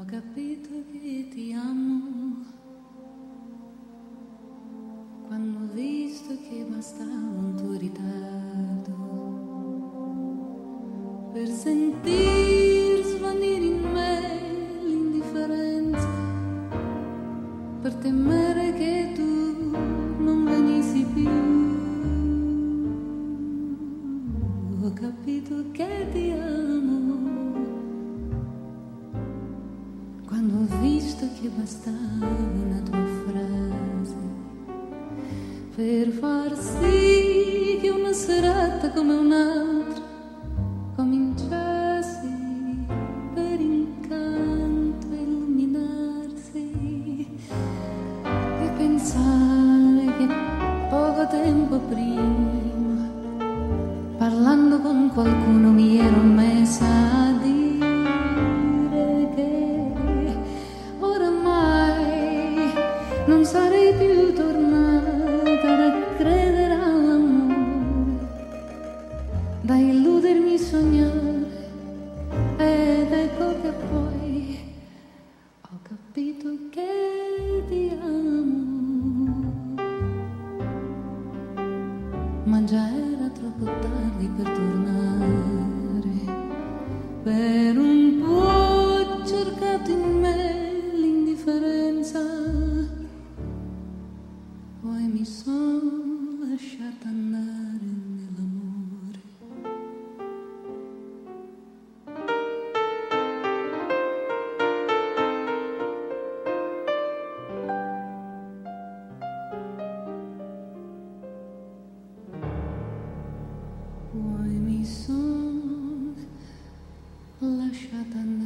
capito che ti amo quando ho visto che bastava un tuo ritardo per sentir svanire in me l'indifferenza, per temere che tu non venissi più. Ho capito che ti amo quando ho visto che bastava una tua frase per far sì che una serata come un'altra cominciassi per incanto a illuminarsi e pensare che poco tempo prima, parlando con qualcuno, mi ero messa a dire che oramai non sarei più tornata a credere all'amore, da illudermi e sognare, ed ecco che poi ho capito che ti amo, ma già era troppo tardi per tornare. Per un po' ho cercato in me l'indifferenza, poi mi sono lasciata andare nell'amore. Poi mi sono lasciata andare.